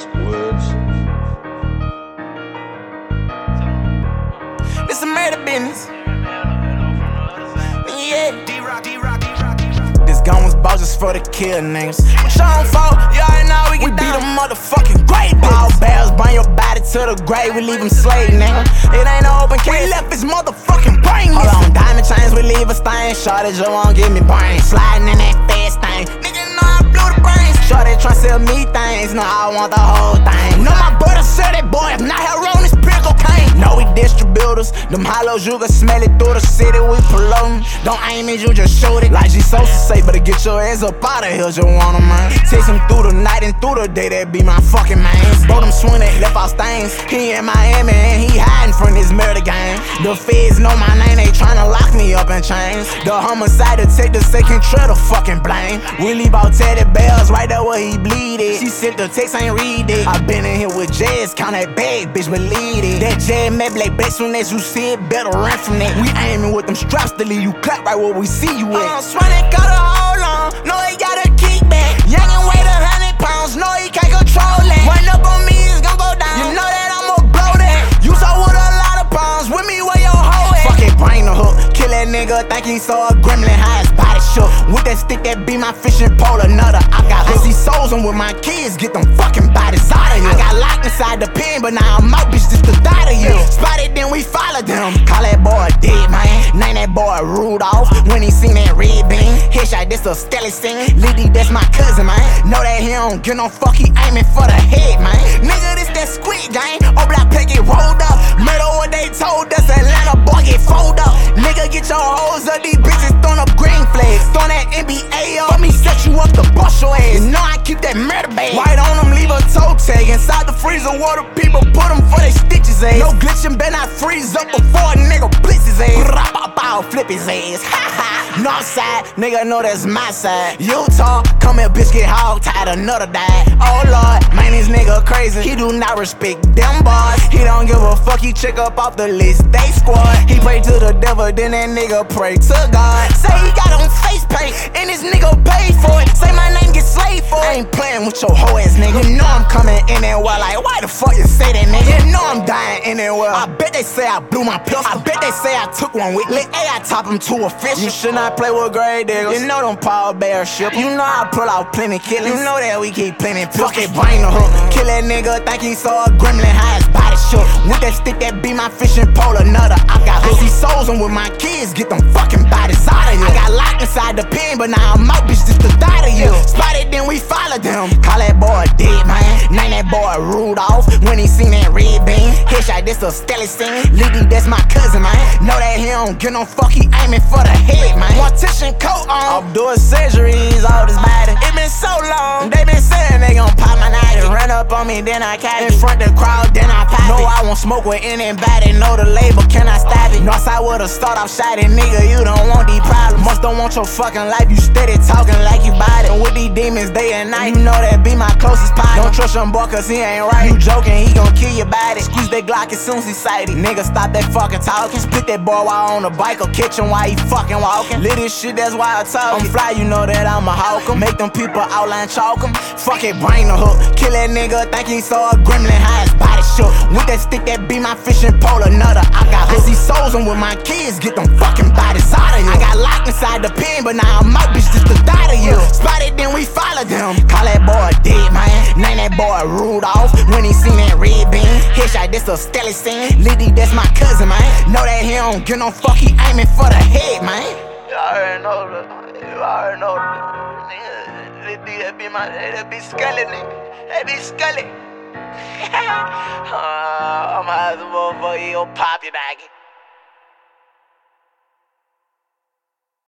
Woods. This a murder business. Yeah. This gun was bought just for the kill niggas. What y'all fault? You already know we beat them motherfucking great. Ball barrels, bring your body to the grave. We leave him slave, nigga. It ain't no open case. We left his motherfucking brain. Hold on, diamond chains, we leave a stain. Shorty just won't give me brain. Sliding in that fast thing. Nigga know I blew the brains. Shorty try sell me things. No, I want the whole thing. Know my brother said that boy, if not hell on this pill cocaine. No, we distributors. Them hollows, you can smell it through the city. We promoting. Don't aim it, you just shoot it. Like G Sosa say, better get your ass up out of here, just want 'em, man. Chase him through the night and through the day, that be my fucking man. Bro, them swing that left out stains. He in Miami and he hiding from this murder gang. The feds know my name, they tryna lock me up in chains. The homicide detective say control the fucking blame. We leave out Teddy Bears right there where he bleeded. She sent the text, ain't read it. I been in here with Jazz, count that bag, bitch, believe it. That Jazz map like best soon as you see it, better run from that. We aiming with them straps to leave you clap right where we see you at. Swear they got a hold on, no he got a kickback. Young and weigh 100 pounds, no he can't control that. Run up on me, it's gon' go down. You know that I'ma blow that. You saw with a lot of pounds, with me where your hoe at. Fuck it, bring the hook. Kill that nigga, think he saw a gremlin, how his body shook. With that stick that be my fishing pole, another I got hooked. I see souls and with my kids, get them fucking bodies out of here. I got locked inside the pen, but now I'm out, bitch, this the die to you. Spotted, then we followed them. Call that boy dead, man. Name that boy Rudolph. When he seen that red beam, headshot, this a skelly scene. Liddy, that's my cousin, man. Know that he don't get no fuck, he aiming for the head, man. Nigga, this that Squid Game. Oh, black pig get rolled up. Murder what they told us, Atlanta boy get fold up. Nigga, get your hoes up, these bitches throwing up green flags. Throwing that NBA up, let me set you up to bust your ass. You know I keep that murder bag. White on them, leave a toe tag. Inside the freezer, water people put them for they stitches ass. No glitching, better not freeze up before a nigga blitz his ass. Flip his ass. Northside, nigga know that's my side. Utah, come here, bitch, get hog tied, another die. Oh Lord, man, this nigga crazy. He do not respect them boys. He don't give a fuck, he check up off the list. They squad. He pray to the devil, then that nigga pray to God. Say he got on face paint, and this nigga paid for it. Say my name get slaved for it. I ain't playing with your hoe ass nigga. You know I'm coming in there well, like, why the fuck you say that nigga? You know I'm dying in there well. I bet they say I blew my pistol. I bet they say I took one with me. I top him to a fish. You should not play with grave diggers. You know them Paul Bear ship. You know I pull out plenty killings. You know that we keep plenty pills. Fuck it, bring the hook. Kill that nigga, think he saw a gremlin, how his body shook. With that stick that be my fishing pole, another I got hooked. I see souls and with my kids, get them fucking bodies out of here. I got locked inside the pen, but now I'm out, bitch, this the die to you. Spotted, then we followed them. Call that boy dead, man. Name that boy Rudolph. When he seen that red beam, headshot, this a skelly scene. Liddy, that's my cousin, man. Know that he don't get no fuck, he aiming for the head, man. Mortician coat on, I'm doing surgeries, all this body. It been so long, they been saying they gon' pop my night. Run up on me, then I catch it. In front the crowd, then I pop it. No, I won't smoke with anybody, know the label, can I stop it? Northside with a start off shot, and nigga, you don't want these problems. Must don't want your fucking life, you steady talking like you bout it. And with these demons day and night, you know that be my closest partner. Don't trust him boy, cause he ain't right. You joking, he gon' kill your body. Squeeze that Glock as soon as he sight it. Nigga, stop that fucking talking. Split that boy while on the bike, or catch him while he fucking walking. Lit this shit, that's why I talk. I'm fly, you know that I'm a hawker. Make them people outline chalk him. Fuck it, bring the hook. Kill that nigga, think he saw a gremlin, how his body shook. With that stick that be my fishing pole, another I got hooked. I see souls and with my kids, get them fucking bodies out of here. I got locked inside the pen, but now I'm out, bitch, this the die to you. Spotted, then we followed them. Call that boy dead, man. Name that boy Rudolph. When he seen that red beam, headshot, this a skelly scene. Liddy, that's my cousin, man. Know that he don't get no fuck, he aiming for the head, man. You already know that. You already know that. Nigga, that be my, that be Scully, nigga. That be Scully. I'm high as a motherfucker, yo, pop.